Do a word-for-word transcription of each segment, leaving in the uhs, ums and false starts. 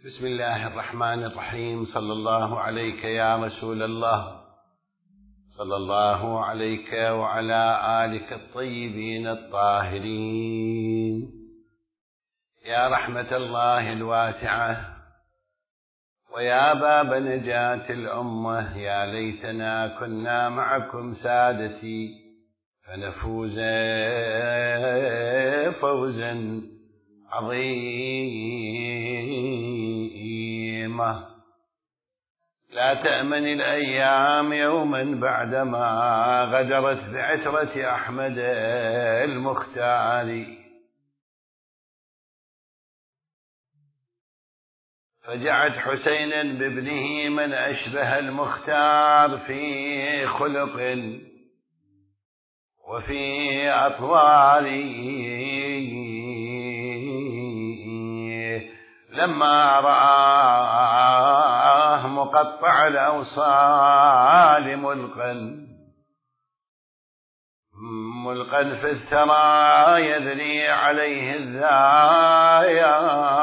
بسم الله الرحمن الرحيم. صلى الله عليك يا رسول الله، صلى الله عليك وعلى آلك الطيبين الطاهرين. يا رحمة الله الواسعة ويا باب نجاة الأمة، يا ليتنا كنا معكم سادتي فنفوز فوزا عظيما. لا تأمن الأيام يوما بعدما غدرت بعترة أحمد المختار، فجعت حسينا بابنه من أشبه المختار في خلق وفي أطوار. لما رآه مقطع الأوصال ملقا ملقا في الثرى يذري عليه الذايا،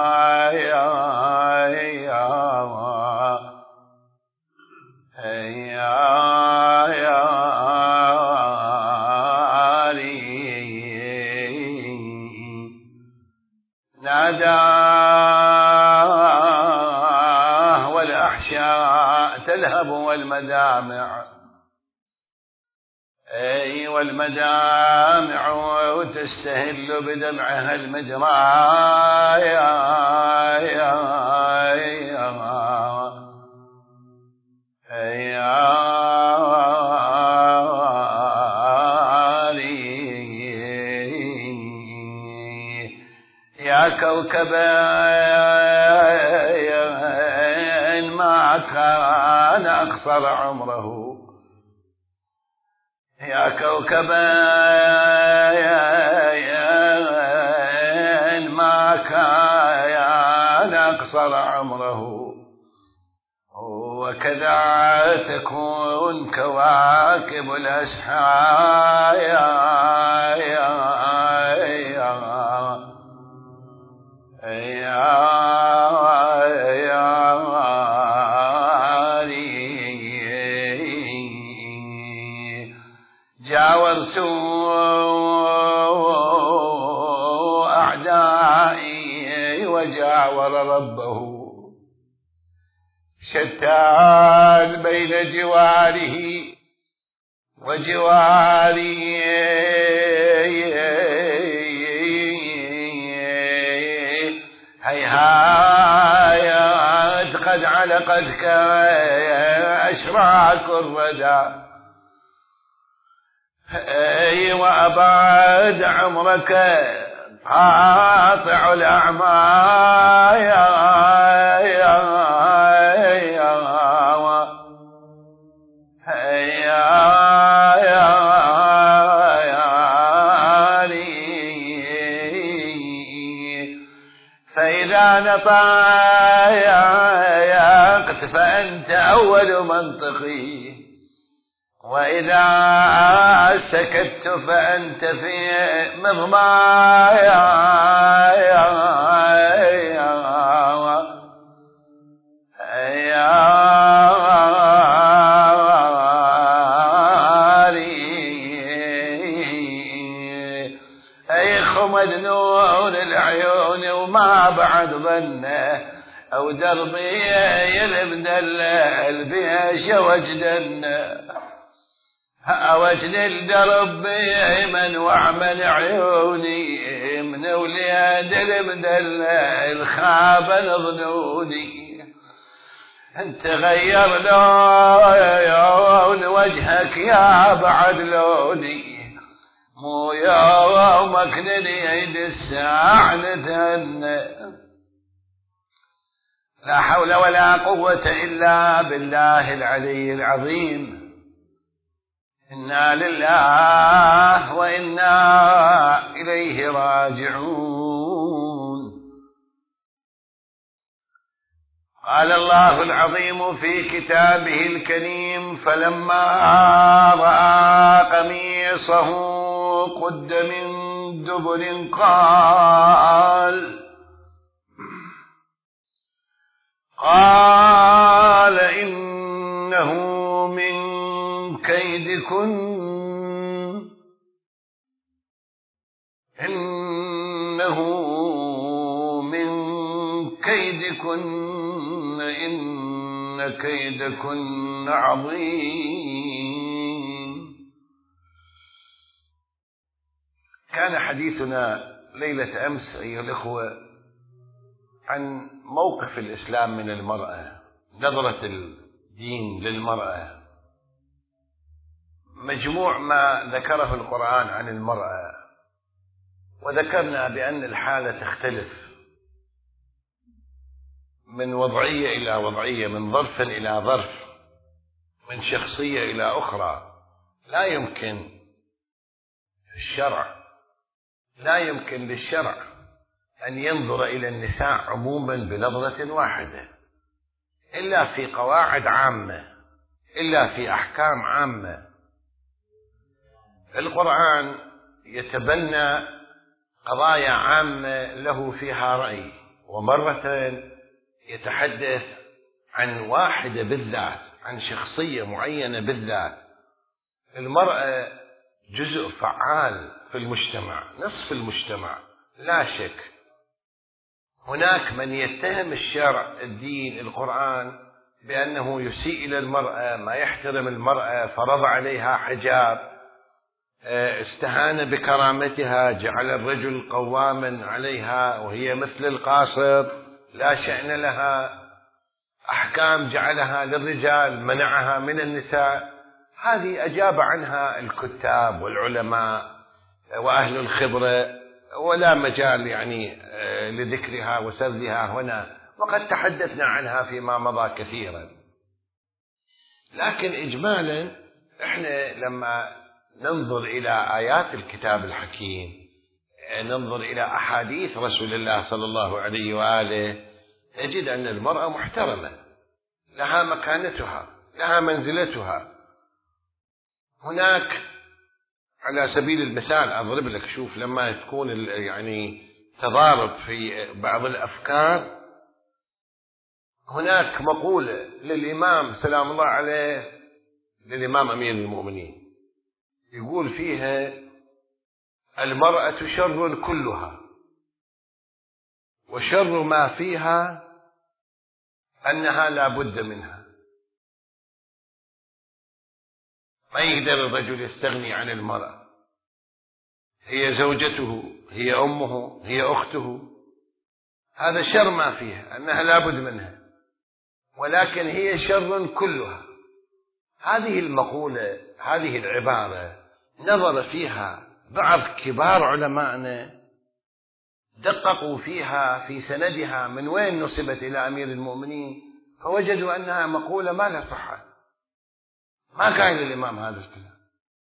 ناداه والأحشاء تلهب والمدامع، أي والمدامع تستهل بدمعها المجرايا. يا كوكبا ما كان أقصر عمره، يا كوكبا ما كان أقصر عمره، وكذا تكون كواكب الأسحايا. جاورت أعدائي وجاور ربه، شتان بين جواره وجواري. هيهايات قد علقتك أشراك الردى، أي وأبعد عمرك قاطع الأعمى. فإذا نطايقت فأنت أول منطقي، وإذا سكت فأنت في مضمايا. أي خمد نور العيون وما بعد ظنه، أو دربي يلبد البيش وجدن، وجد الدرب من وعمل عيوني، من ولاد المدل الخاب ظنوني. انت غير لون وجهك يا بعد لوني، مو يومك نريد الساعة نتهنى. لا حول ولا قوة إلا بالله العلي العظيم. إنا لله وإنا إليه راجعون. قال الله العظيم في كتابه الكريم: فلما رأى قميصه قد من دبر قال قال إنه من كيدكن إنه من كيدكن إن كيدكن عظيم. كان حديثنا ليلة أمس أيها الأخوة عن موقف الإسلام من المرأة، نظرة الدين للمرأة، مجموع ما ذكره القرآن عن المرأة، وذكرنا بأن الحالة تختلف من وضعية إلى وضعية، من ظرف إلى ظرف، من شخصية إلى أخرى. لا يمكن الشرع لا يمكن للشرع أن ينظر إلى النساء عموما بنظرة واحدة، إلا في قواعد عامة، إلا في أحكام عامة. القرآن يتبنى قضايا عامة له فيها رأي، ومرة يتحدث عن واحدة بالذات، عن شخصية معينة بالذات. المرأة جزء فعال في المجتمع، نصف المجتمع لا شك. هناك من يتهم الشرع، الدين، القرآن بأنه يسيء إلى المرأة، ما يحترم المرأة، فرض عليها حجاب، استهان بكرامتها، جعل الرجل قواما عليها وهي مثل القاصر لا شأن لها، أحكام جعلها للرجال منعها من النساء. هذه أجاب عنها الكتاب والعلماء وأهل الخبرة، ولا مجال يعني لذكرها وسردها هنا، وقد تحدثنا عنها فيما مضى كثيرا. لكن إجمالا احنا لما ننظر إلى آيات الكتاب الحكيم، ننظر إلى أحاديث رسول الله صلى الله عليه وآله، نجد أن المرأة محترمة، لها مكانتها، لها منزلتها. هناك على سبيل المثال أضرب لك، شوف لما تكون يعني تضارب في بعض الأفكار، هناك مقولة للإمام سلام الله عليه، للإمام أمير المؤمنين، يقول فيها: المرأة شر كلها، وشر ما فيها أنها لا بد منها. ما يقدر الرجل يستغني عن المرأة، هي زوجته، هي أمه، هي أخته، هذا شر ما فيها، أنها لا بد منها، ولكن هي شر كلها. هذه المقولة، هذه العبارة نظر فيها بعض كبار علمائنا، دققوا فيها في سندها من وين نسبت إلى أمير المؤمنين، فوجدوا أنها مقولة ما لها صحة، ما كان للإمام هذا الكلام.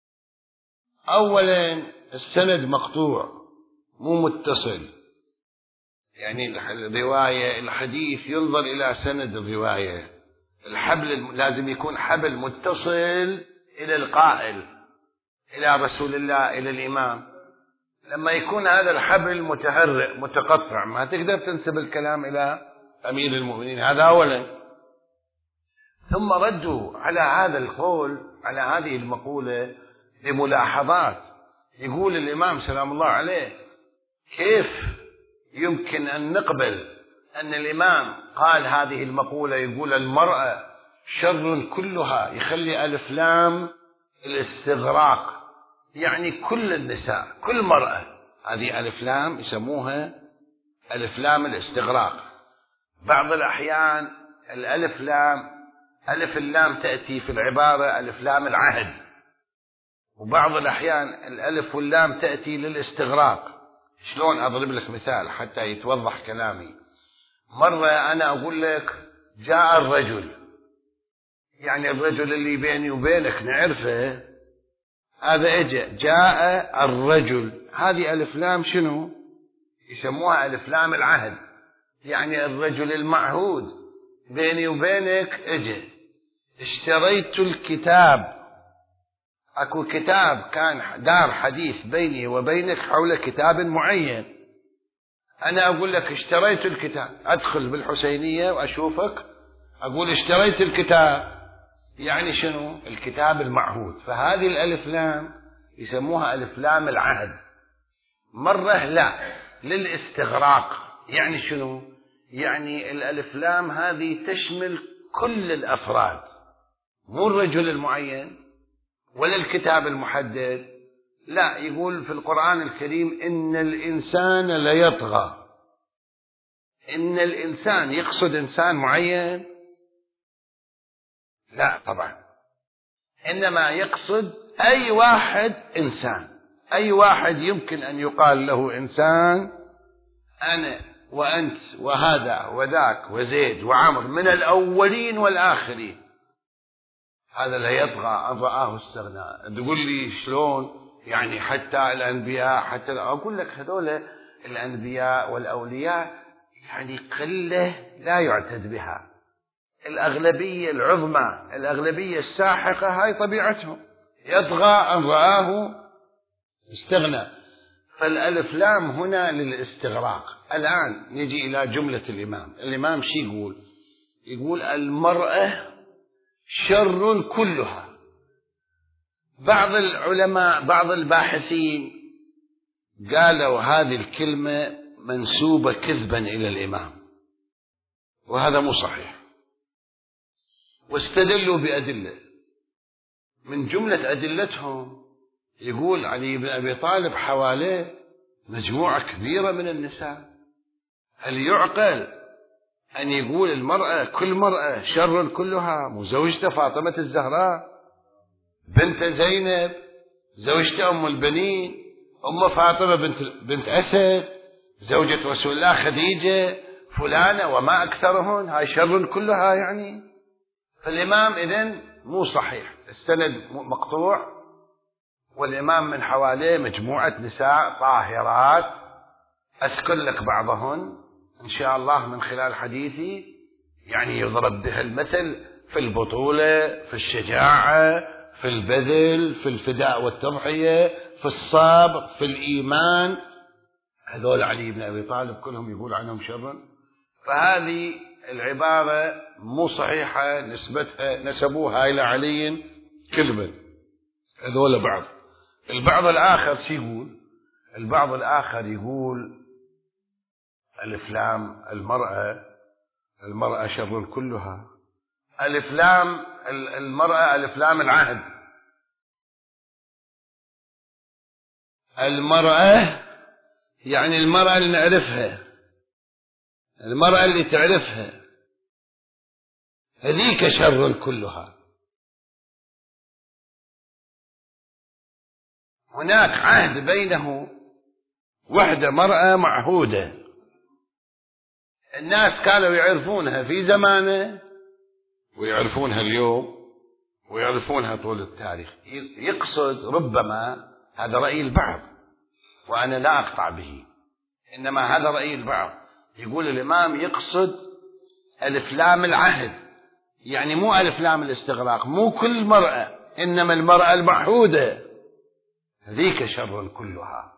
أولا السند مقطوع مو متصل، يعني الرواية الحديث ينظر إلى سند الرواية، الحبل لازم يكون حبل متصل إلى القائل، إلى رسول الله، إلى الإمام. لما يكون هذا الحبل متهرئ متقطع ما تقدر تنسب الكلام إلى أمير المؤمنين. هذا أولا. ثم ردوا على هذا القول، على هذه المقولة، لملاحظات. يقول الإمام سلام الله عليه: كيف يمكن أن نقبل أن الإمام قال هذه المقولة، يقول المرأة شر كلها، يخلي ألف لام الاستغراق، يعني كل النساء، كل مرأة، هذه ألف لام يسموها ألف لام الاستغراق. بعض الأحيان الألف لام ألف اللام تأتي في العبارة ألف لام العهد، وبعض الأحيان الألف واللام تأتي للاستغراق. شلون؟ أضرب لك مثال حتى يتوضح كلامي. مرة أنا أقول لك جاء الرجل، يعني الرجل اللي بيني وبينك نعرفه، هذا اجى، جاء الرجل، هذه ألف لام شنو؟ يسموها ألف لام العهد، يعني الرجل المعهود بيني وبينك اجى. اشتريت الكتاب، اكو كتاب كان دار حديث بيني وبينك حول كتاب معين، انا اقول لك اشتريت الكتاب، ادخل بالحسينية واشوفك أقول اشتريت الكتاب، يعني شنو؟ الكتاب المعهود. فهذه الألف لام يسموها ألف لام العهد. مرة لا للاستغراق، يعني شنو؟ يعني الألف لام هذه تشمل كل الأفراد، مو الرجل المعين ولا الكتاب المحدد. لا، يقول في القرآن الكريم إن الإنسان ليطغى. إن الإنسان يقصد إنسان معين؟ لا طبعا، إنما يقصد أي واحد إنسان، أي واحد يمكن أن يقال له إنسان. أنا وأنت وهذا وذاك وزيد وعمر من الأولين والآخرين. هذا لا يطغى أن رآه استغنى. تقول لي شلون؟ يعني حتى الأنبياء، حتى أقول لك هذول الأنبياء والأولياء يعني قلة لا يعتد بها. الأغلبية العظمى، الأغلبية الساحقة، هاي طبيعتهم، يطغى أن رآه استغنى. فالألف لام هنا للاستغراق. الآن نجي إلى جملة الإمام. الإمام شي يقول؟ يقول المرأة شر كلها. بعض العلماء، بعض الباحثين قالوا هذه الكلمة منسوبة كذبا إلى الإمام، وهذا مو صحيح، واستدلوا بأدلة. من جملة أدلتهم يقول علي بن أبي طالب حواليه مجموعة كبيرة من النساء. هل يعقل أن يقول المرأة كل مرأة شر كلها؟ مزوجته فاطمة الزهراء بنت زينب، زوجته أم البنين أم فاطمة بنت, بنت أسد، زوجة رسول الله خديجة، فلانة وما أكثرهن، هاي شر كلها يعني. فالإمام إذن مو صحيح، السند مقطوع، والإمام من حواليه مجموعة نساء طاهرات أذكر لك بعضهن إن شاء الله من خلال حديثي، يعني يضرب بها المثل في البطولة، في الشجاعة، في البذل، في الفداء والتضحية، في الصبر، في الإيمان. هذول علي بن أبي طالب كلهم يقول عنهم شرا. فهذه العبارة مو صحيحة، نسبتها نسبوها إلى علي كذبا. هذول بعض. البعض الآخر شو يقول؟ البعض الآخر يقول ألف لام المرأة، المرأة شر كلها. ألف لام المرأة ألف لام العهد. المرأة يعني المرأة اللي نعرفها، المرأة اللي تعرفها، هذيك شر كلها. هناك عهد بينه وحدة مرأة معهودة، الناس كانوا يعرفونها في زمانه ويعرفونها اليوم ويعرفونها طول التاريخ. يقصد ربما، هذا رأي البعض وأنا لا أقطع به، إنما هذا رأي البعض، يقول الإمام يقصد ألف لام العهد، يعني مو ألف لام الاستغراق، مو كل مرأة، إنما المرأة المعهودة هذيك شر كلها.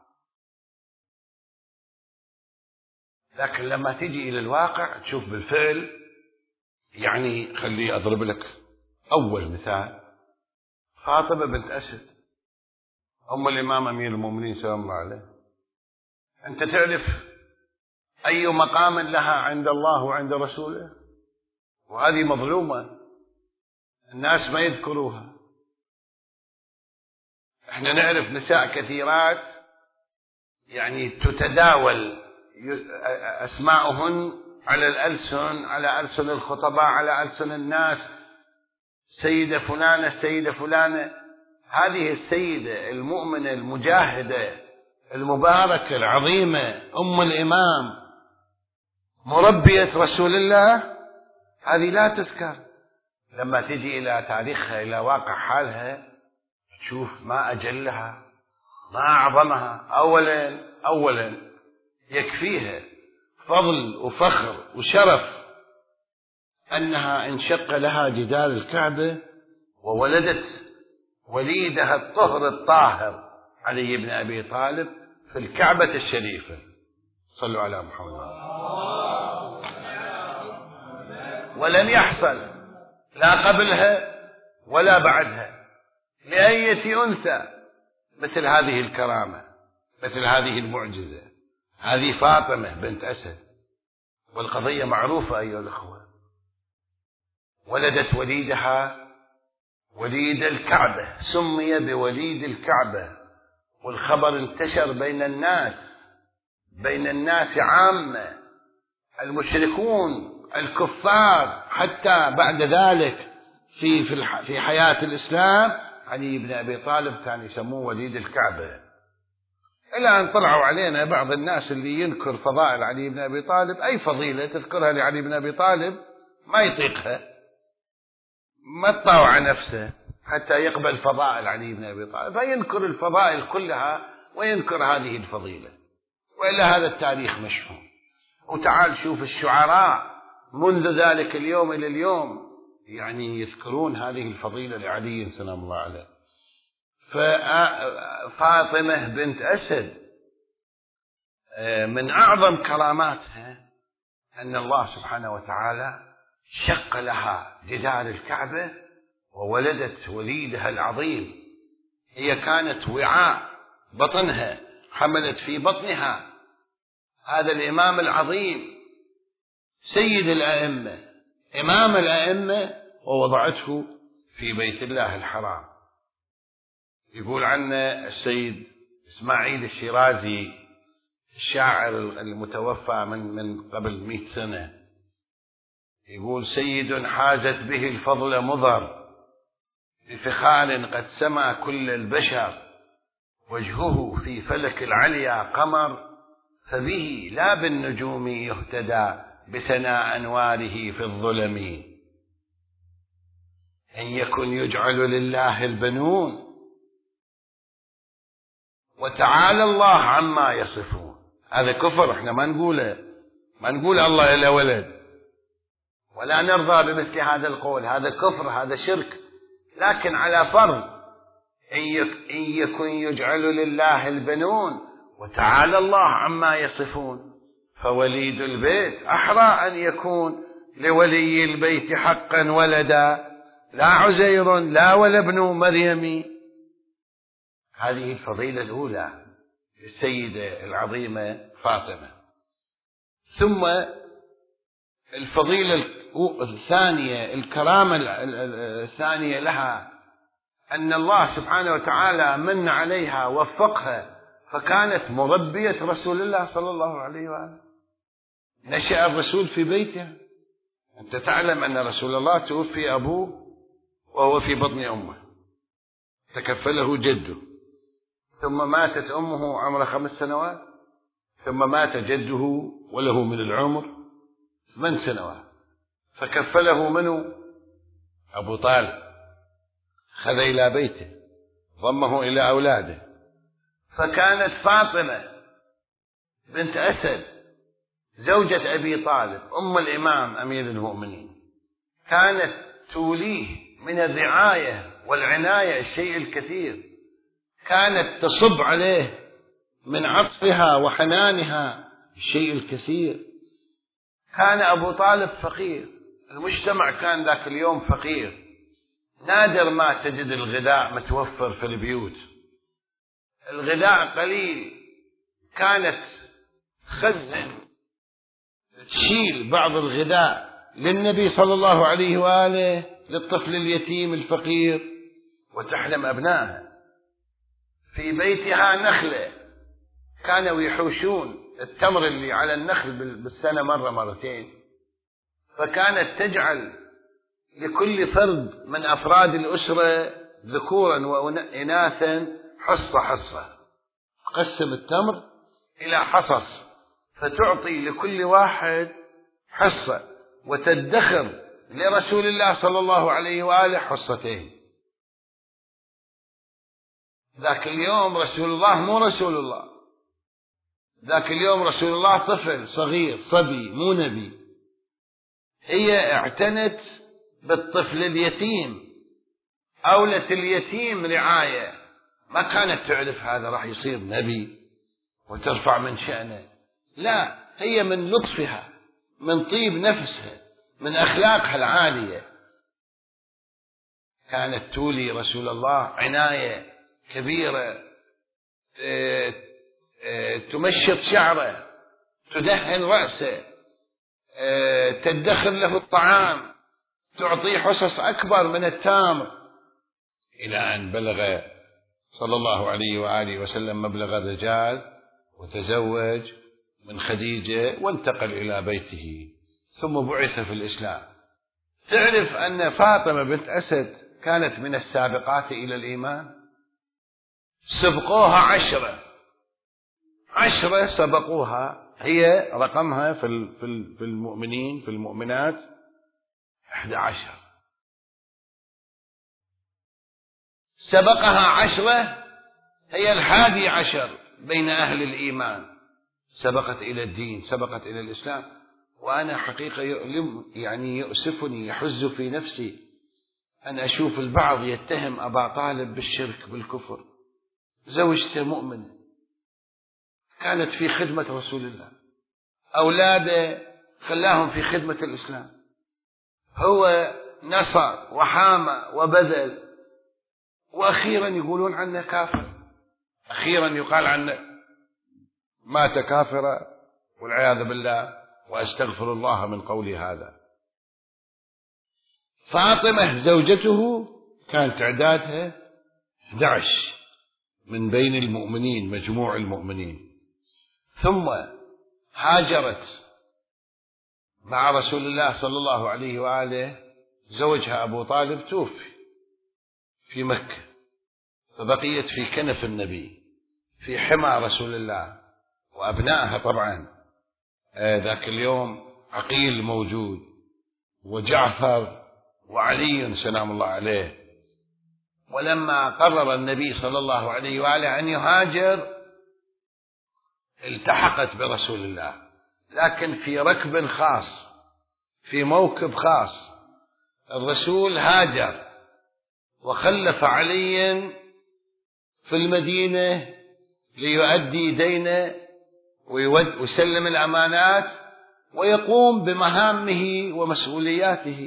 لكن لما تجي إلى الواقع تشوف بالفعل، يعني خلي أضرب لك أول مثال. فاطمة بنت أسد أم الإمام أمير المؤمنين سلام الله عليه، أنت تعرف أي مقام لها عند الله وعند رسوله؟ وهذه مظلومة، الناس ما يذكروها. احنا نعرف نساء كثيرات يعني تتداول أسماؤهن على الألسن، على ألسن الخطباء، على ألسن الناس، سيدة فلانة سيدة فلانة. هذه السيدة المؤمنة المجاهدة المباركة العظيمة أم الإمام مربية رسول الله، هذه لا تذكر. لما تجي إلى تاريخها، إلى واقع حالها، تشوف ما أجلها، ما أعظمها. أولا أولا يكفيها فضل وفخر وشرف أنها انشق لها جدار الكعبة وولدت وليدها الطهر الطاهر علي بن أبي طالب في الكعبة الشريفة. صلوا على محمد. ولم يحصل لا قبلها ولا بعدها لأية أنثى مثل هذه الكرامة، مثل هذه المعجزة. هذه فاطمة بنت أسد، والقضية معروفة أيها الأخوة. ولدت وليدها وليد الكعبة، سمي بوليد الكعبة، والخبر انتشر بين الناس بين الناس عامة، المشركون الكفار، حتى بعد ذلك في في في حياة الإسلام علي بن أبي طالب كان يسموه وليد الكعبة، إلى أن طلعوا علينا بعض الناس اللي ينكر فضائل علي بن أبي طالب. أي فضيلة تذكرها لعلي بن أبي طالب ما يطيقها، ما تطاوع نفسه حتى يقبل فضائل علي بن أبي طالب، فينكر الفضائل كلها وينكر هذه الفضيلة. وإلا هذا التاريخ مشحون. وتعال شوف الشعراء منذ ذلك اليوم إلى اليوم يعني يذكرون هذه الفضيلة لعلي سلام الله عليه. ففاطمة بنت أسد من أعظم كراماتها أن الله سبحانه وتعالى شق لها جدار الكعبة وولدت وليدها العظيم. هي كانت وعاء بطنها، حملت في بطنها هذا الإمام العظيم سيد الأئمة، إمام الأئمة، ووضعته في بيت الله الحرام. يقول عنه السيد إسماعيل الشيرازي الشاعر المتوفى من من قبل مئة سنة، يقول: سيد حازت به الفضل مضر، بفخار قد سمى كل البشر، وجهه في فلك العليا قمر، فبه لا بالنجوم يهتدى، بثناء أنواره في الظلم. إن يكن يجعل لله البنون، وتعالى الله عما يصفون. هذا كفر، احنا ما نقوله، ما نقول الله إلا ولد، ولا نرضى بمثل هذا القول. هذا كفر، هذا شرك. لكن على فرض إن يكن يجعل لله البنون وتعالى الله عما يصفون، فوليد البيت أحرى أن يكون لولي البيت حقا ولدا، لا عزير لا ولا ابن مريم. هذه الفضيلة الأولى للسيدة العظيمة فاطمة. ثم الفضيلة الثانية، الكرامة الثانية لها، أن الله سبحانه وتعالى من عليها وفقها، فكانت مربية رسول الله صلى الله عليه وآله. نشأ الرسول في بيته. أنت تعلم أن رسول الله توفي أبوه وهو في بطن أمه، تكفله جده، ثم ماتت أمه عمره خمس سنوات، ثم مات جده وله من العمر ثمان سنوات، فكفله منه أبو طالب، خذ إلى بيته، ضمه إلى أولاده. فكانت فاطمة بنت أسد زوجة أبي طالب أم الإمام أمير المؤمنين، كانت توليه من الرعاية والعناية الشيء الكثير، كانت تصب عليه من عطفها وحنانها الشيء الكثير. كان أبو طالب فقير، المجتمع كان ذاك اليوم فقير، نادر ما تجد الغذاء متوفر في البيوت، الغذاء قليل. كانت خزن تشيل بعض الغذاء للنبي صلى الله عليه وآله للطفل اليتيم الفقير، وتحلم أبنائها. في بيتها نخلة، كانوا يحوشون التمر اللي على النخل بالسنة مرة مرتين، فكانت تجعل لكل فرد من أفراد الأسرة ذكورا وإناثا حصة حصة، تقسم التمر إلى حصص، فتعطي لكل واحد حصة، وتدخر لرسول الله صلى الله عليه وآله حصتين. ذاك اليوم رسول الله مو رسول الله، ذاك اليوم رسول الله طفل صغير صبي مو نبي. هي اعتنت بالطفل اليتيم، أولت اليتيم رعاية، ما كانت تعرف هذا راح يصير نبي وترفع من شأنه، لا، هي من لطفها، من طيب نفسها، من أخلاقها العالية كانت تولي رسول الله عناية كبيرة، تمشط شعره، تدهن رأسه، تدخر له الطعام، تعطيه حصص أكبر من التمر، إلى أن بلغ صلى الله عليه وآله وسلم مبلغ الرجال وتزوج من خديجة وانتقل إلى بيته ثم بعث في الإسلام. تعرف أن فاطمة بنت أسد كانت من السابقات إلى الإيمان؟ سبقوها عشرة عشرة سبقوها، هي رقمها في في المؤمنين في المؤمنات أحد عشر، سبقها عشرة، هي الحادي عشر بين أهل الإيمان، سبقت إلى الدين، سبقت إلى الإسلام. وأنا حقيقة يؤلم يعني يؤسفني، يحز في نفسي أن أشوف البعض يتهم أبا طالب بالشرك بالكفر. زوجته مؤمنة، كانت في خدمة رسول الله، أولاده خلاهم في خدمة الإسلام، هو نصر وحامى وبذل، وأخيرا يقولون عنه كافر، أخيرا يقال عنه مات كافرا والعياذ بالله، وأستغفر الله من قولي هذا. فاطمة زوجته كان تعدادها أحد عشر من بين المؤمنين، مجموع المؤمنين، ثم هاجرت مع رسول الله صلى الله عليه وآله. زوجها أبو طالب توفي في مكة، فبقيت في كنف النبي في حمى رسول الله، وأبنائها طبعا ذاك اليوم عقيل موجود وجعفر وعلي سلام الله عليه. ولما قرر النبي صلى الله عليه وآله أن يهاجر التحقت برسول الله، لكن في ركب خاص، في موكب خاص. الرسول هاجر وخلف عليا في المدينة ليؤدي دينه ويسلم الأمانات ويقوم بمهامه ومسؤولياته.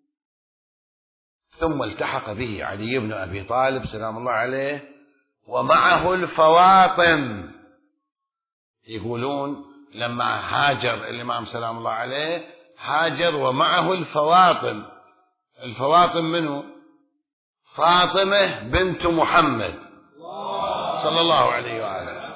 ثم التحق به علي بن أبي طالب سلام الله عليه ومعه الفواطم. يقولون لما هاجر الإمام سلام الله عليه هاجر ومعه الفواطم. الفواطم منه؟ فاطمة بنت محمد صلى الله عليه وآله،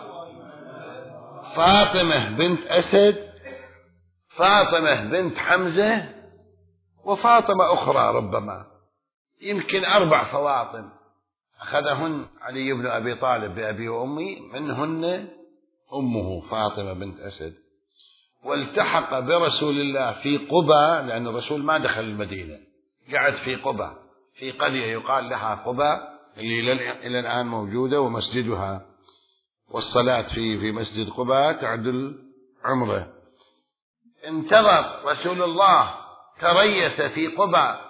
فاطمة بنت أسد، فاطمة بنت حمزة، وفاطمة أخرى ربما، يمكن أربع فواطم أخذهن علي بن أبي طالب بأبي وأمي، منهن أمه فاطمة بنت أسد. والتحق برسول الله في قباء، لأن الرسول ما دخل المدينة، قعد في قباء في قرية يقال لها قباء اللي إلى الآن موجودة، ومسجدها والصلاة في في مسجد قباء تعدل عمره. انتظر رسول الله، تريث في قباء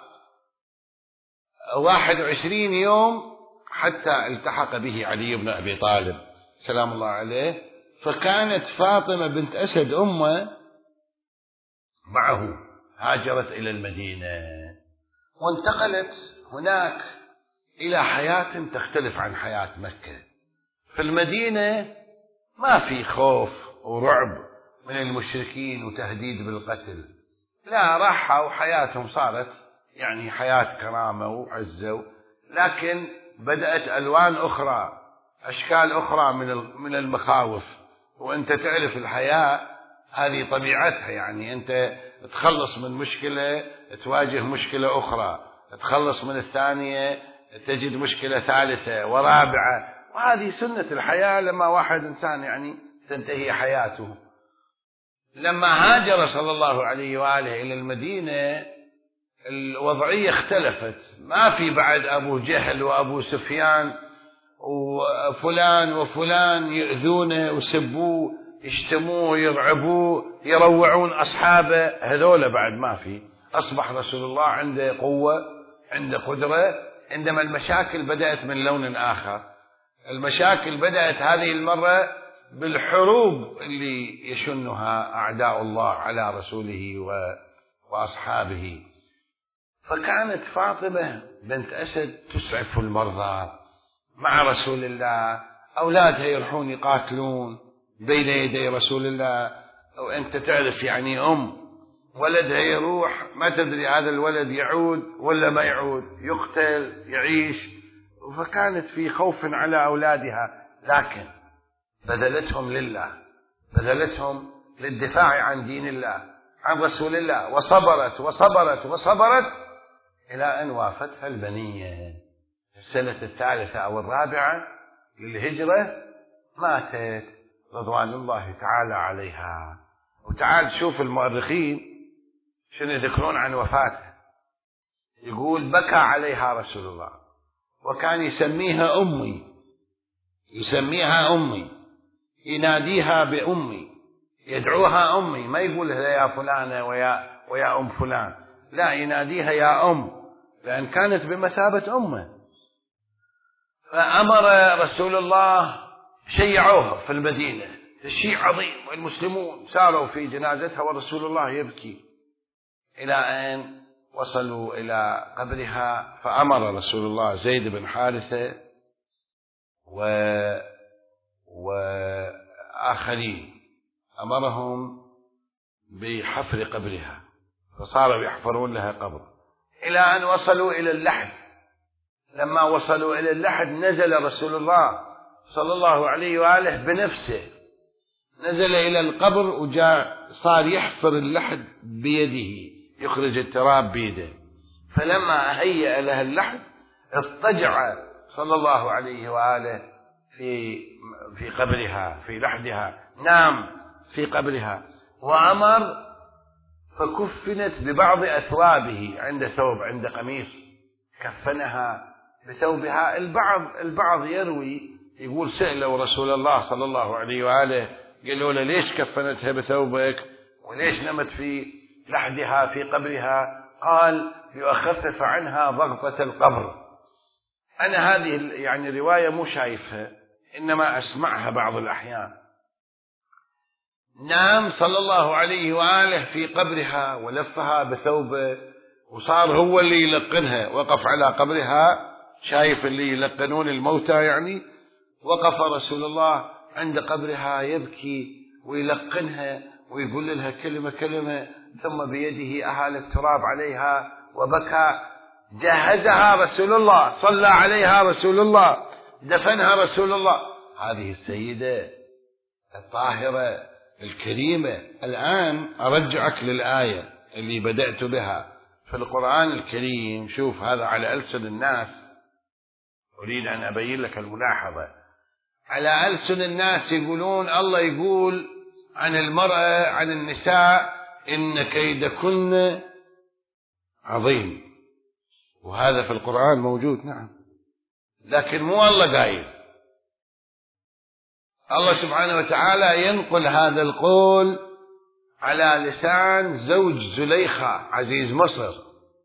واحد وعشرين يوم حتى التحق به علي بن أبي طالب سلام الله عليه. فكانت فاطمة بنت أسد أمه معه، هاجرت إلى المدينة وانتقلت هناك إلى حياة تختلف عن حياة مكة. في المدينة ما في خوف ورعب من المشركين وتهديد بالقتل، لا، راحوا وحياتهم صارت يعني حياة كرامة وعزة، لكن بدأت ألوان أخرى، أشكال أخرى من من المخاوف. وأنت تعرف الحياة هذه طبيعتها، يعني أنت تخلص من مشكلة تواجه مشكلة أخرى، تخلص من الثانية تجد مشكلة ثالثة ورابعة، وهذه سنة الحياة لما واحد إنسان يعني تنتهي حياته. لما هاجر صلى الله عليه وآله إلى المدينة الوضعية اختلفت، ما في بعد أبو جهل وأبو سفيان وفلان وفلان يؤذونه ويسبوه يشتموه يرعبوه يروعون أصحابه، هذول بعد ما في. أصبح رسول الله عنده قوة، عنده قدرة. عندما المشاكل بدأت من لون آخر، المشاكل بدأت هذه المرة بالحروب اللي يشنها أعداء الله على رسوله وأصحابه. فكانت فاطمة بنت أسد تسعف المرضى مع رسول الله، أولادها يروحون يقاتلون بين يدي رسول الله، وأنت تعرف يعني أم ولدها يروح ما تدري هذا الولد يعود ولا ما يعود، يقتل يعيش، فكانت في خوف على أولادها، لكن بذلتهم لله، بذلتهم للدفاع عن دين الله عن رسول الله، وصبرت وصبرت وصبرت إلى أن وافتها المنية السنة الثالثة أو الرابعة للهجرة، ماتت رضوان الله تعالى عليها. وتعال شوف المؤرخين شنو يذكرون عن وفاته، يقول بكى عليها رسول الله وكان يسميها أمي، يسميها أمي، يناديها بأمي، يدعوها أمي، ما يقول لها يا فلانة ويا, ويا أم فلان، لا يناديها يا أم، لأن كانت بمثابة أمه. فأمر رسول الله شيعوها في المدينة تشييع عظيم، والمسلمون ساروا في جنازتها ورسول الله يبكي، إلى أن وصلوا إلى قبرها. فأمر رسول الله زيد بن حارثة و... وآخرين أمرهم بحفر قبرها، فصاروا يحفرون لها قبر إلى أن وصلوا إلى اللحد. لما وصلوا إلى اللحد نزل رسول الله صلى الله عليه وآله بنفسه، نزل إلى القبر وجاء صار يحفر اللحد بيده، يخرج التراب بيده. فلما هيأ لها اللحد اضطجع صلى الله عليه وآله في في قبرها، في لحدها، نام في قبرها، وأمر فكفنت ببعض أثوابه، عند ثوب عند قميص كفنها بثوبها. البعض البعض يروي يقول سألوا رسول الله صلى الله عليه وآله قالوا له ليش كفنتها بثوبك وليش نمت في لحدها في قبرها؟ قال ليخفف عنها ضغطة القبر. أنا هذه يعني رواية مو شايفها، إنما أسمعها بعض الأحيان. نام صلى الله عليه وآله في قبرها ولفها بثوبه، وصار هو اللي يلقنها، وقف على قبرها، شايف اللي يلقنون الموتى يعني، وقف رسول الله عند قبرها يبكي ويلقنها ويقول لها كلمة كلمة، ثم بيده أهال التراب عليها وبكى. جهزها رسول الله، صلى عليها رسول الله، دفنها رسول الله. هذه السيدة الطاهرة الكريمة. الآن أرجعك للآية اللي بدأت بها في القرآن الكريم. شوف هذا على ألسن الناس، أريد أن أبين لك الملاحظة. على ألسن الناس يقولون الله يقول عن المرأة عن النساء إن كيدكن عظيم، وهذا في القرآن موجود نعم، لكن مو الله قايل. الله سبحانه وتعالى ينقل هذا القول على لسان زوج زليخة عزيز مصر،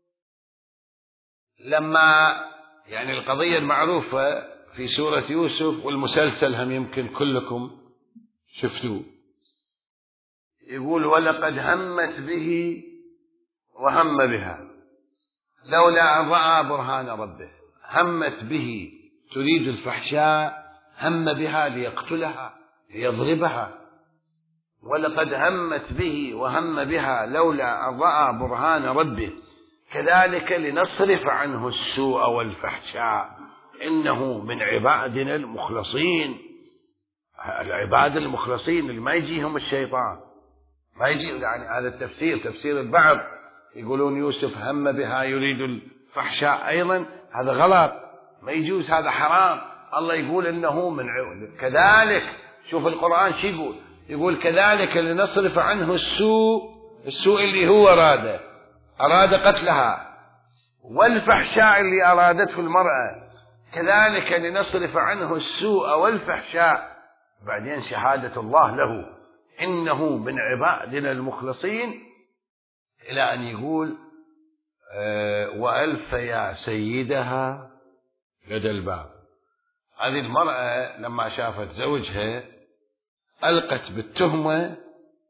لما يعني القضية المعروفة في سورة يوسف، والمسلسل هم يمكن كلكم شفتوه، يقول ولقد همت به وهم بها لولا أن رأى برهان ربه. همت به تريد الفحشاء، هم بها ليقتلها ليضربها. ولقد همت به وهم بها لولا أن رأى برهان ربه كذلك لنصرف عنه السوء والفحشاء إنه من عبادنا المخلصين. العباد المخلصين اللي ما يجيهم الشيطان، ما يجي يعني هذا التفسير تفسير البعض يقولون يوسف هم بها يريد الفحشاء، أيضا هذا غلط، ما يجوز، هذا حرام. الله يقول إنه من عبادنا كذلك. شوف القرآن شو يقول، يقول كذلك لنصرف عنه السوء، السوء اللي هو أراده، أراد قتلها، والفحشاء اللي أرادته المرأة، كذلك لنصرف عنه السوء والفحشاء. بعدين شهادة الله له إنه من عبادنا المخلصين، إلى أن يقول أه وألف يا سيدها لدى الباب. هذه المرأة لما شافت زوجها ألقت بالتهمة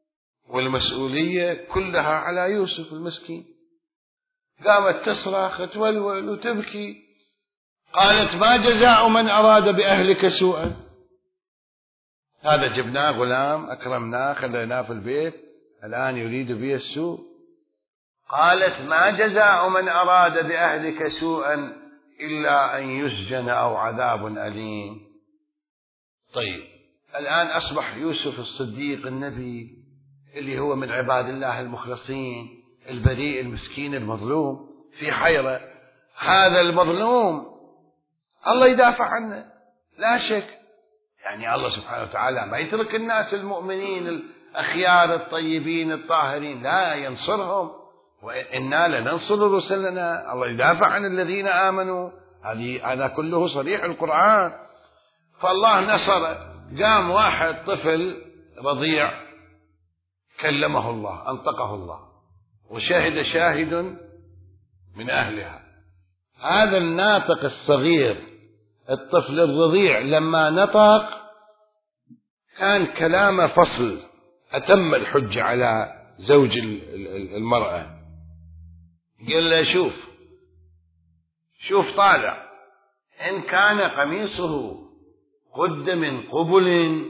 والمسؤولية كلها على يوسف المسكين. قامت تصرخ تولول وتبكي، قالت ما جزاء من أراد بأهلك سوءا؟ هذا جبناه غلام أكرمناه خليناه في البيت، الآن يريد به السوء. قالت ما جزاء من أراد بأهلك سوءا إلا أن يسجن أو عذاب أليم. طيب الآن أصبح يوسف الصديق النبي اللي هو من عباد الله المخلصين البريء المسكين المظلوم في حيرة. هذا المظلوم الله يدافع عنه لا شك، يعني الله سبحانه وتعالى ما يترك الناس المؤمنين الأخيار الطيبين الطاهرين، لا ينصرهم، وإنا لننصر رسلنا. الله يدافع عن الذين آمنوا، هذا كله صريح القرآن. فالله نصر. قام واحد طفل رضيع كلمه الله أنطقه الله، وشهد شاهد من أهلها. هذا الناطق الصغير الطفل الرضيع لما نطق كان كلامه فصل، أتم الحجة على زوج المرأة. قال له شوف شوف طالع، إن كان قميصه قد من قبل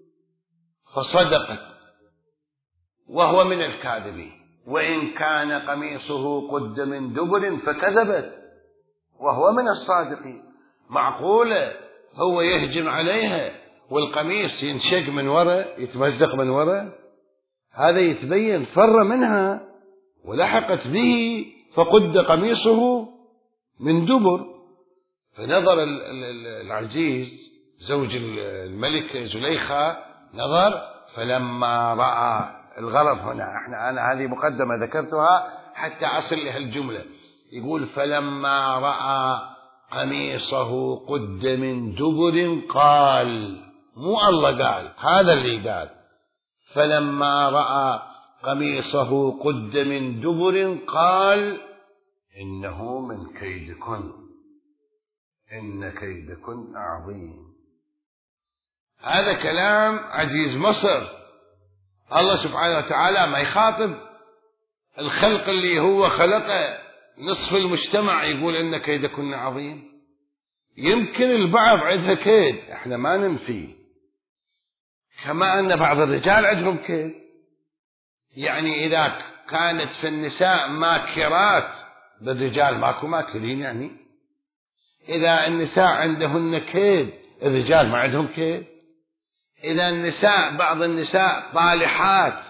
فصدقت وهو من الكاذبين، وإن كان قميصه قد من دبر فكذبت وهو من الصادقين. معقولة هو يهجم عليها والقميص ينشق من وراء يتمزق من وراء؟ هذا يتبين فر منها ولحقت به فقد قميصه من دبر. فنظر العزيز زوج الملكة زليخة نظر، فلما رأى، الغرض هنا احنا انا هذه مقدمة ذكرتها حتى اصل لها الجملة. يقول فلما رأى قميصه قد من دبر قال، مو الله قال، هذا اللي قال فلما رأى قميصه قد من دبر قال إنه من كيدكن إن كيدكن عظيم. هذا كلام عزيز مصر. الله سبحانه وتعالى ما يخاطب الخلق اللي هو خلقه نصف المجتمع يقول إن كيدكن عظيم. يمكن البعض عندها كيد، احنا ما ننفي، كما أن بعض الرجال عندهم كيد. يعني إذا كانت في النساء ماكرات بالرجال ماكو ماكرين، يعني إذا النساء عندهن كيد الرجال ما عندهم كيد. إذا النساء بعض النساء طالحات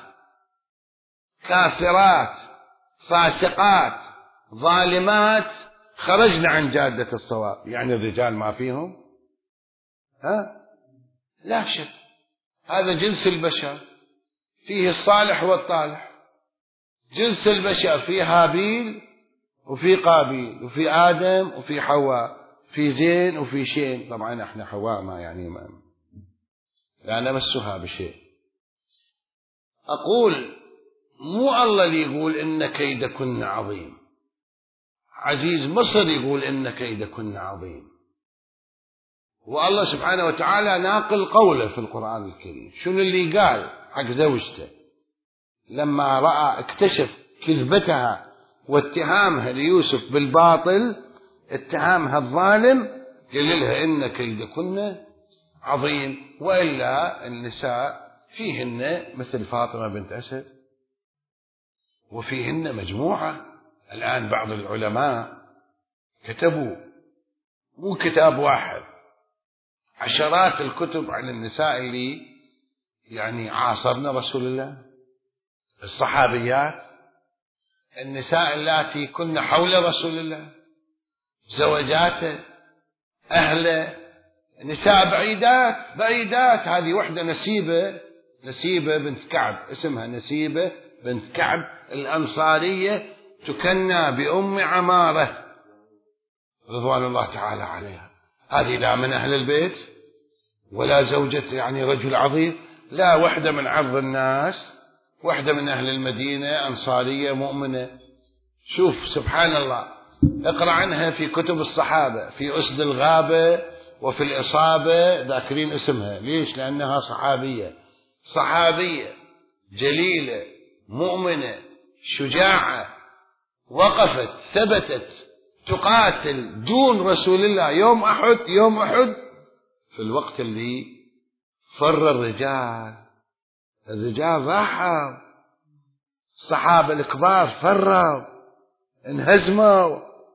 كافرات فاسقات ظالمات خرجنا عن جادة الصواب، يعني الرجال ما فيهم؟ ها؟ لا شك، هذا جنس البشر فيه الصالح والطالح. جنس البشر فيه هابيل وفي قابيل وفي آدم وفي حواء، في زين وفي شين. طبعا احنا حواء ما يعني ما لا نمسها بشيء. أقول مو الله اللي يقول إن كيدكن عظيم، عزيز مصر يقول إن كيدكن عظيم. والله سبحانه وتعالى ناقل قوله في القرآن الكريم. شنو اللي قال حق زوجته لما رأى اكتشف كذبتها واتهامها ليوسف بالباطل، اتهامها الظالم، قال لها إن كيدكن عظيم. وإلا النساء فيهن مثل فاطمة بنت أسد وفيهن مجموعة. الآن بعض العلماء كتبوا مو كتاب واحد، عشرات الكتب عن النساء اللي يعني عاصرنا رسول الله، الصحابيات، النساء اللاتي كن حول رسول الله، زوجاته، أهله، نساء بعيدات بعيدات. هذه وحدة نسيبة نسيبة بنت كعب، اسمها نسيبة بنت كعب الأنصارية، تكنى بأم عمارة رضوان الله تعالى عليها. هذه لا من أهل البيت ولا زوجة يعني رجل عظيم، لا، وحدة من عرض الناس، وحدة من أهل المدينة، أنصارية مؤمنة. شوف سبحان الله، اقرأ عنها في كتب الصحابة، في أسد الغابة وفي الإصابة ذاكرين اسمها. ليش؟ لأنها صحابية صحابية جليلة مؤمنة شجاعة وقفت ثبتت تقاتل دون رسول الله يوم أحد يوم أحد في الوقت اللي فر الرجال الرجال راحوا الصحابة الكبار فروا انهزموا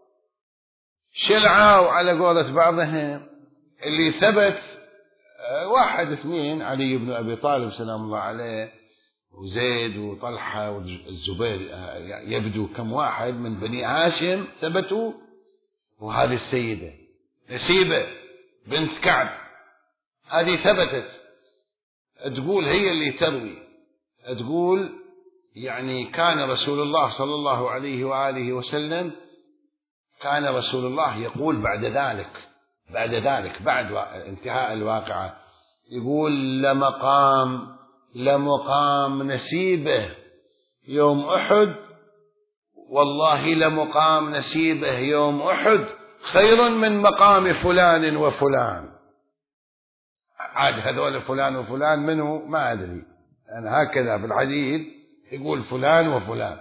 شلعوا على قولة بعضهم. اللي ثبت واحد اثنين علي بن أبي طالب سلام الله عليه وزيد وطلحة والزبير يبدو كم واحد من بني هاشم ثبتوا. وهذه السيدة نسيبة بنت كعب هذه ثبتت تقول هي اللي تروي تقول يعني كان رسول الله صلى الله عليه وآله وسلم كان رسول الله يقول بعد ذلك بعد ذلك بعد انتهاء الواقعة يقول لمقام لمقام نسيبه يوم أحد والله لمقام نسيبه يوم أحد خير من مقام فلان وفلان. عاد هذول فلان وفلان منه ما أدري أنا هكذا في الحديث يقول فلان وفلان.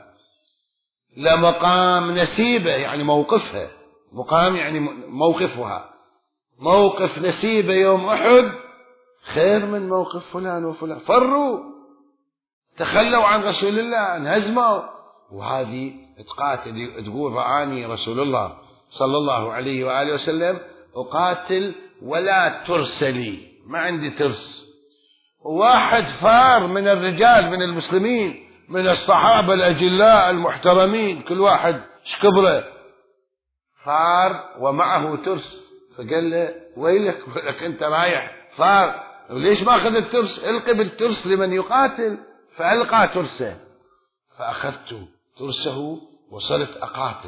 لمقام نسيبه يعني موقفها مقام يعني موقفها موقف نسيبه يوم أحد خير من موقف فلان وفلان. فروا تخلوا عن رسول الله انهزموا. وهذه تقاتل تقول رآني رسول الله صلى الله عليه وآله وسلم أقاتل ولا ترسلي ما عندي ترس. واحد فار من الرجال من المسلمين من الصحابة الأجلاء المحترمين كل واحد شكبره فار ومعه ترس فقال له ويلك لك أنت رايح فار وليش ما أخذ الترس؟ القي بالترس لمن يقاتل. فألقى ترسه فأخذت ترسه وصلت أقاتل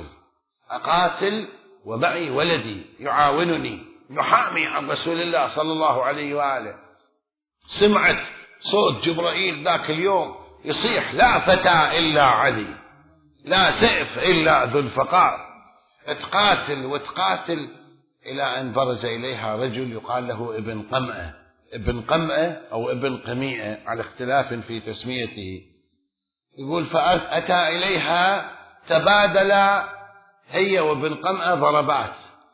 أقاتل ومعي ولدي يعاونني يحامي عن رسول الله صلى الله عليه وآله. سمعت صوت جبرائيل ذاك اليوم يصيح لا فتى إلا علي لا سيف إلا ذو الفقار. تقاتل وتقاتل إلى أن برز إليها رجل يقال له ابن قمأة ابن قمأة أو ابن قميئة على اختلاف في تسميته. يقول فأتى إليها تبادل هي وابن قمأة ضربات.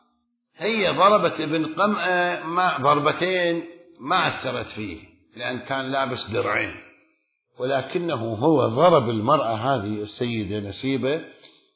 هي ضربت ابن قمأة ما ضربتين ما أثرت فيه لأن كان لابس درعين ولكنه هو ضرب المرأة هذه السيدة نسيبة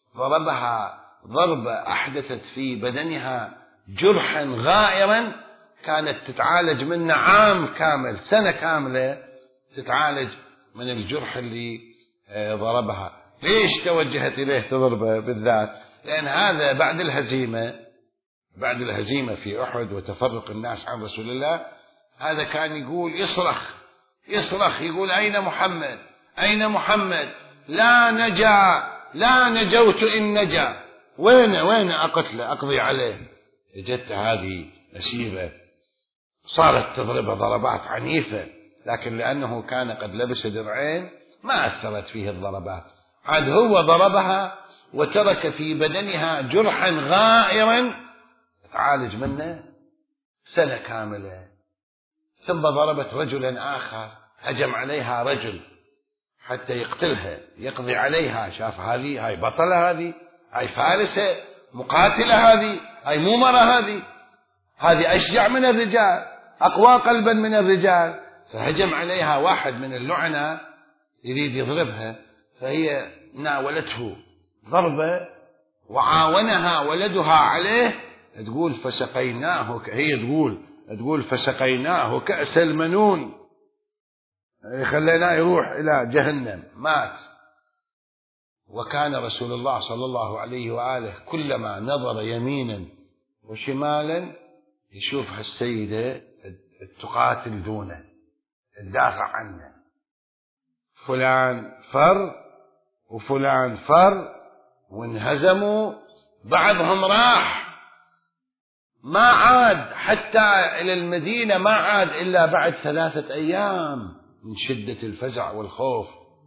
ضربها ضربة أحدثت في بدنها جرحا غائرا كانت تتعالج منه عام كامل سنة كاملة تتعالج من الجرح اللي ضربها. ليش توجهت إليه تضربه بالذات؟ لأن هذا بعد الهزيمة بعد الهزيمة في أحد وتفرق الناس عن رسول الله هذا كان يقول يصرخ يصرخ يقول أين محمد أين محمد لا نجا لا نجوت إن نجا وين وين أقتله أقضي عليه. اجت هذه نسيبة صارت تضربه ضربات عنيفة لكن لأنه كان قد لبس درعين ما أثرت فيه الضربات. عاد هو ضربها وترك في بدنها جرحا غائرا تعالج منه سنة كاملة. ثم ضربت رجلا آخر هجم عليها رجل حتى يقتلها يقضي عليها. شاف هذه هاي بطلة هذه هاي فارسة مقاتلة هذه هاي مو مرة هذه هذه أشجع من الرجال أقوى قلبا من الرجال. فهجم عليها واحد من اللعنة يريد يضربها فهي ناولته ضربة وعاونها ولدها عليه. تقول فسقيناه هي تقول تقول فسقيناه كأس المنون خليناه يروح إلى جهنم مات. وكان رسول الله صلى الله عليه وآله كلما نظر يمينا وشمالا يشوف هالسيدة تقاتل دونه تدافع عنه. فلان فر وفلان فر وانهزموا بعضهم راح ما عاد حتى إلى المدينة ما عاد إلا بعد ثلاثة أيام من شدة الفزع والخوف.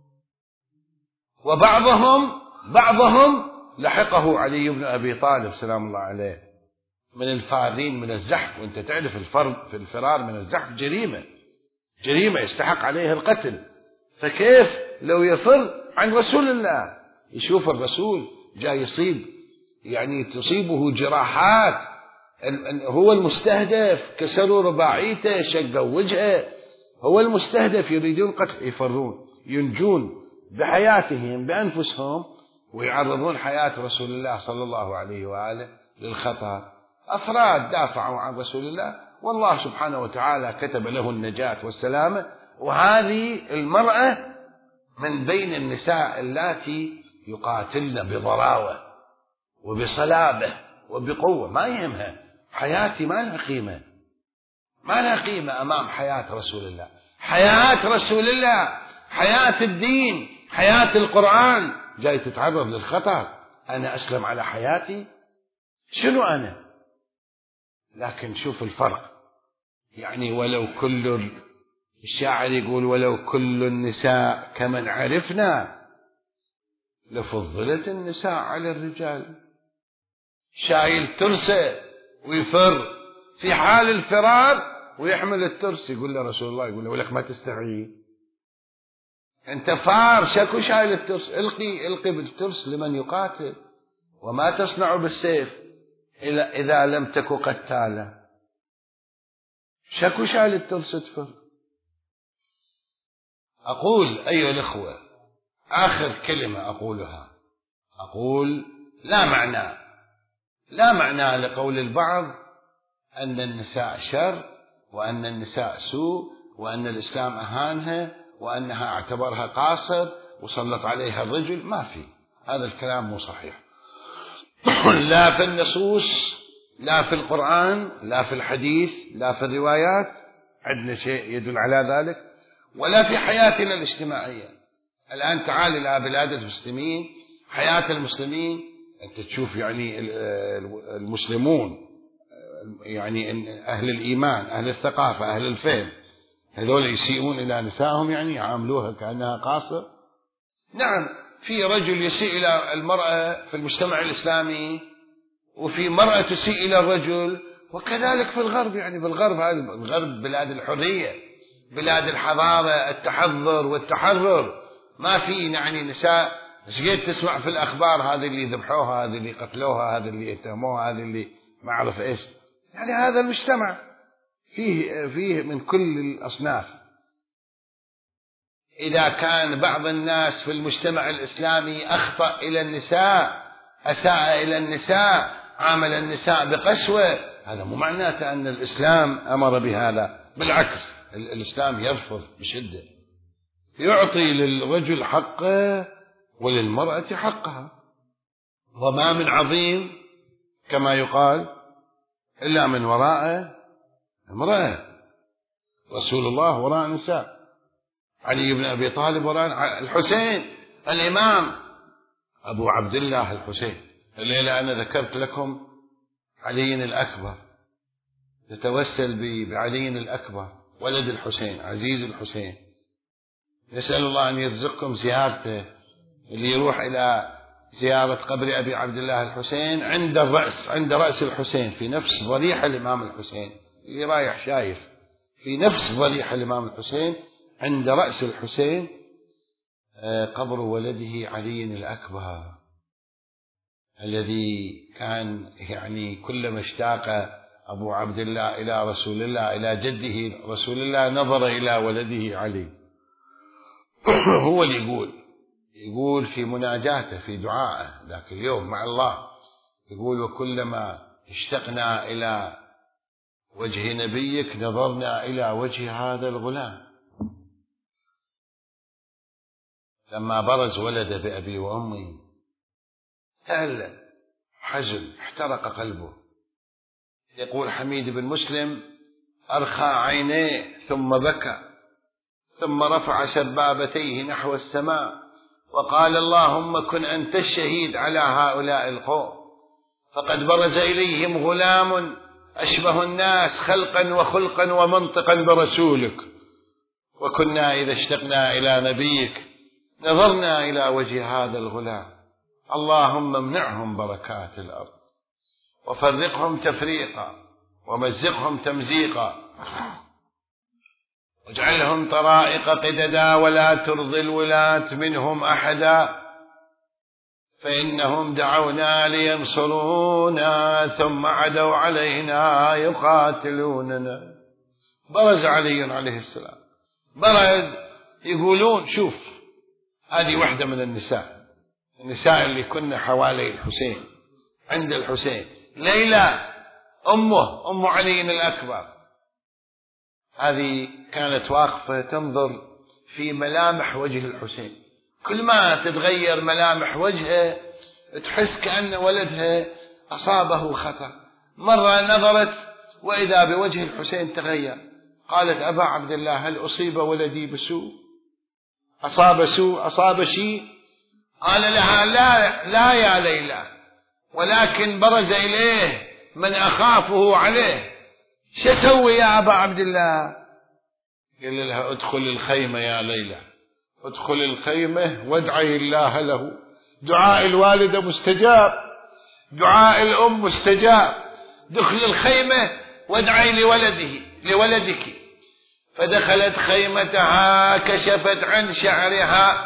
وبعضهم بعضهم لحقه علي بن أبي طالب سلام الله عليه من الفارين من الزحف. وانت تعرف الفرد في الفرار من الزحف جريمة جريمة يستحق عليه القتل. فكيف لو يفر عن رسول الله؟ يشوف الرسول جاي يصيب، يعني تصيبه جراحات، هو المستهدف، كسروا رباعيته، شقوا وجهه، هو المستهدف، يريدون قتل، يفرون، ينجون بحياتهم بأنفسهم ويعرضون حياة رسول الله صلى الله عليه وآله للخطر. أفراد دافعوا عن رسول الله والله سبحانه وتعالى كتب له النجاة والسلامة. وهذه المرأة من بين النساء اللاتي يقاتلن بضراوة وبصلابة وبقوة، ما يهمها حياتي، ما لها قيمة، ما لها قيمة أمام حياة رسول الله، حياة رسول الله، حياة الدين، حياة القرآن، جاي تتعرض للخطر، أنا أسلم على حياتي؟ شنو أنا؟ لكن شوف الفرق، يعني ولو كل، الشاعر يقول ولو كل النساء كمن عرفنا لفضلت النساء على الرجال. شايل ترسه ويفر في حال الفرار ويحمل الترس، يقول له رسول الله، يقول له ولك ما تستحي انت فار، شكو شايل الترس؟ القي القي بالترس لمن يقاتل، وما تصنع بالسيف إذا لم تكن قتالا. شكو شايل الترس تفر. أقول أيها الأخوة، آخر كلمة أقولها، أقول لا معنى لا معنى لقول البعض أن النساء شر، وأن النساء سوء، وأن الإسلام أهانها، وأنها اعتبرها قاصر وسلط عليها الرجل. ما في، هذا الكلام مو صحيح. لا في النصوص، لا في القرآن، لا في الحديث، لا في الروايات عندنا شيء يدل على ذلك، ولا في حياتنا الاجتماعية. الآن تعال إلى بلاد المسلمين، حياة المسلمين، أنت تشوف يعني المسلمون، يعني أهل الإيمان، أهل الثقافة، أهل الفهم، هذول يسيئون إلى نسائهم، يعني يعاملوها كأنها قاصر. نعم، في رجل يسيء إلى المرأة في المجتمع الإسلامي، وفي مرأة تسيء إلى الرجل، وكذلك في الغرب. يعني بالغرب، هذا الغرب بلاد الحرية، بلاد الحضارة، التحضر والتحرر، ما في يعني نساء شقيت تسمع في الأخبار هذه اللي ذبحوها، هذه اللي قتلوها، هذه اللي اتهموها، هذه اللي ما أعرف إيش. يعني هذا المجتمع فيه فيه من كل الأصناف. إذا كان بعض الناس في المجتمع الإسلامي أخطأ إلى النساء، أساء إلى النساء، عامل النساء بقسوة، هذا مو معناته أن الإسلام أمر بهذا. بالعكس، الإسلام يرفض بشدة، يعطي للرجل حقه وللمرأة حقها. وما من عظيم كما يقال إلا من وراءه امرأة. رسول الله وراء نساء، علي بن أبي طالب وراء الحسين الإمام أبو عبد الله الحسين. الليلة أنا ذكرت لكم علي الأكبر، نتوسل بعلي الأكبر ولد الحسين عزيز الحسين، نسأل الله أن يرزقكم زيارته، اللي يروح إلى زيارة قبر أبي عبد الله الحسين عند الرأس، عند رأس الحسين، في نفس ضريح الإمام الحسين، اللي رايح شايف في نفس ضريح الإمام الحسين عند رأس الحسين قبر ولده علي الأكبر، الذي كان يعني كلما اشتاق أبو عبد الله إلى رسول الله، إلى جده رسول الله، نظر إلى ولده علي. هو اللي يقول يقول في مناجاته، في دعائه ذاك اليوم مع الله، يقول وكلما اشتقنا إلى وجه نبيك نظرنا إلى وجه هذا الغلام. لما برز ولده بأبي وأمي تألم، حزن، احترق قلبه. يقول حميد بن مسلم أرخى عينيه ثم بكى، ثم رفع سبابتيه نحو السماء وقال اللهم كن أنت الشهيد على هؤلاء القوم، فقد برز إليهم غلام أشبه الناس خلقا وخلقا ومنطقا برسولك، وكنا إذا اشتقنا إلى نبيك نظرنا إلى وجه هذا الغلام. اللهم امنعهم بركات الأرض، وفرقهم تفريقا، ومزقهم تمزيقا، واجعلهم طرائق قددا ولا ترضي الولاة منهم أحدا فإنهم دعونا لينصرونا ثم عدوا علينا يقاتلوننا. برز علي عليه السلام، برز يقولون شوف هذه واحدة من النساء النساء اللي كنا حوالي الحسين عند الحسين، ليلى أمه أم علي الأكبر، هذه كانت واقفة تنظر في ملامح وجه الحسين، كل ما تتغير ملامح وجهه تحس كأن ولدها أصابه خطأ. مرة نظرت وإذا بوجه الحسين تغير، قالت أبا عبد الله هل أصيب ولدي بسوء؟ أصاب سوء؟ أصاب شيء؟ قال لها لا لا يا ليلى، ولكن برز إليه من أخافه عليه. شسوي يا أبا عبد الله؟ قال لها ادخل الخيمة يا ليلى، ادخل الخيمة وادعي الله له، دعاء الوالدة مستجاب، دعاء الأم مستجاب، دخل الخيمة وادعي لولده لولدك. فدخلت خيمتها كشفت عن شعرها،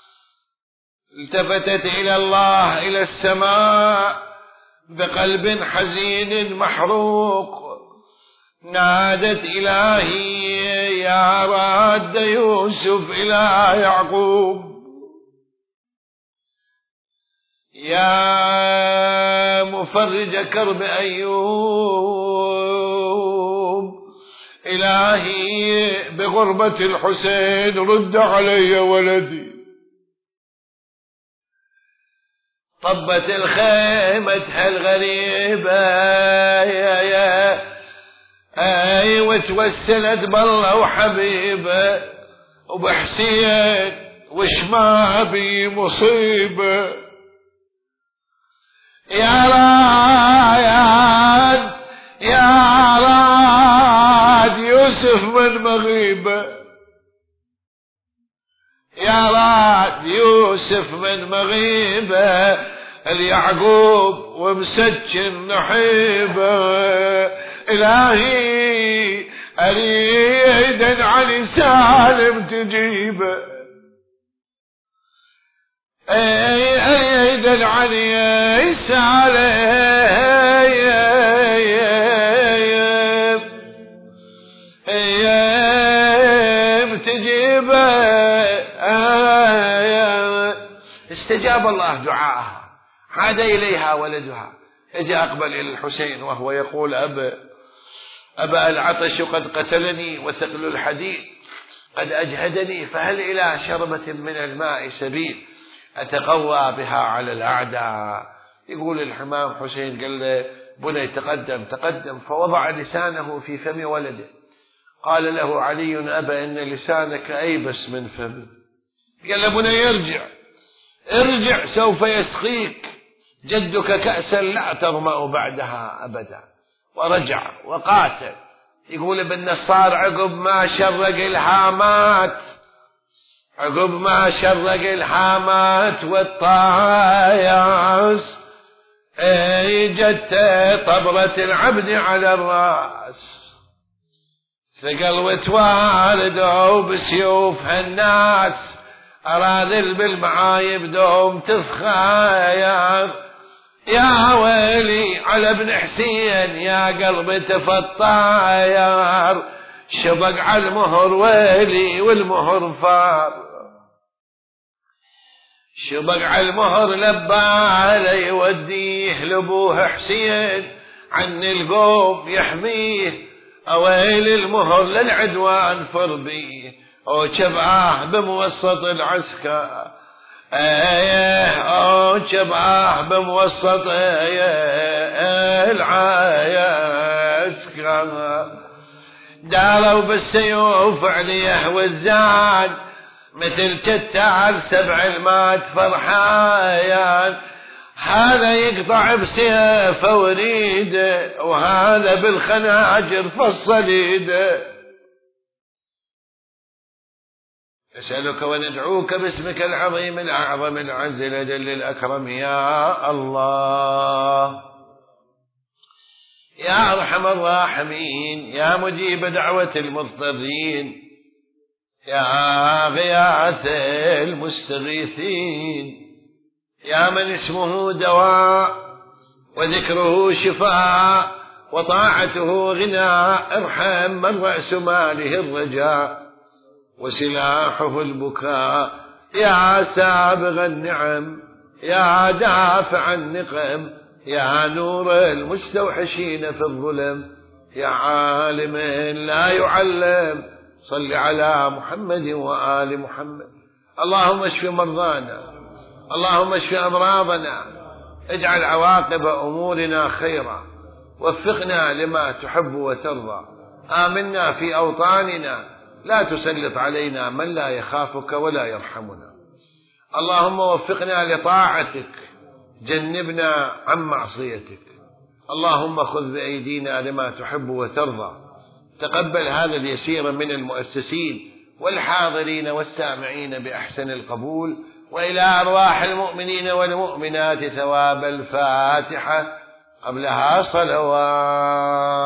التفتت إلى الله إلى السماء بقلب حزين محروق، نادت إلهي يا راد يوسف إلى يعقوب، يا مفرج كرب أيوب، إلهي بغربة الحسين رد علي ولدي. طبت الخيمة الغريبة يا يا اي وتوسلت بالله وحبيبه وبحسين وش ما بي مصيبه. يا راد يا راد يوسف من مغيبه، يا راد يوسف من مغيبه، اليعقوب ومسجن نحيبه. إلهي أريد علي سالم تجيبه، أريد علي سالم تجيبه. استجاب الله دعاءها، عاد إليها ولدها، اجى أقبل إلى الحسين وهو يقول أبا أبا العطش قد قتلني وثقل الحديد قد أجهدني، فهل إلى شربة من الماء سبيل أتقوى بها على الأعداء. يقول الحمام حسين قال له بني تقدم تقدم، فوضع لسانه في فم ولده، قال له علي أبا إن لسانك أيبس من فمي. قال له بني ارجع ارجع سوف يسقيك جدك كأسا لا تظمأ بعدها أبدا. ورجع وقاتل. يقول ابن نصار عقب ما شرق الهامات، عقب ما شرق الهامات والطاياس، اجت طبرة العبد على الراس، ثقل وتواردوا بسيوفها الناس، أراذل بالمعايب دوم تفخاير. يا ويلي على ابن حسين يا قلبي تفطاير، شبق على المهر ويلي والمهر فار، شبق على المهر لبالي يوديه لابوه حسين، عن القوم يحميه، اويل المهر للعدوان فربيه، او شبعاه بموسط العسكر، ايه او شبعاه بموسط العسكر. داروا بالسيوف عليه والزاد، مثل كتال سبع المات فرحايان، هذا يقطع بسيفه وريده، وهذا بالخناجر فصل ايده. نسألك وندعوك باسمك العظيم الأعظم العز الأجل الأكرم يا الله، يا أرحم الراحمين، يا مجيب دعوة المضطرين، يا غياث المستغيثين، يا من اسمه دواء وذكره شفاء وطاعته غناء، ارحم من رأس ماله الرجاء وسلاحه البكاء. يا سابغ النعم، يا دافع النقم، يا نور المستوحشين في الظلم، يا عالم لا يعلم، صل على محمد وآل محمد. اللهم اشف مرضانا، اللهم اشف أمراضنا، اجعل عواقب أمورنا خيرا، وفقنا لما تحب وترضى، آمنا في أوطاننا، لا تسلط علينا من لا يخافك ولا يرحمنا. اللهم وفقنا لطاعتك، جنبنا عن معصيتك. اللهم خذ بأيدينا لما تحب وترضى. تقبل هذا اليسير من المؤسسين والحاضرين والسامعين بأحسن القبول، وإلى أرواح المؤمنين والمؤمنات ثواب الفاتحة قبلها صلوات.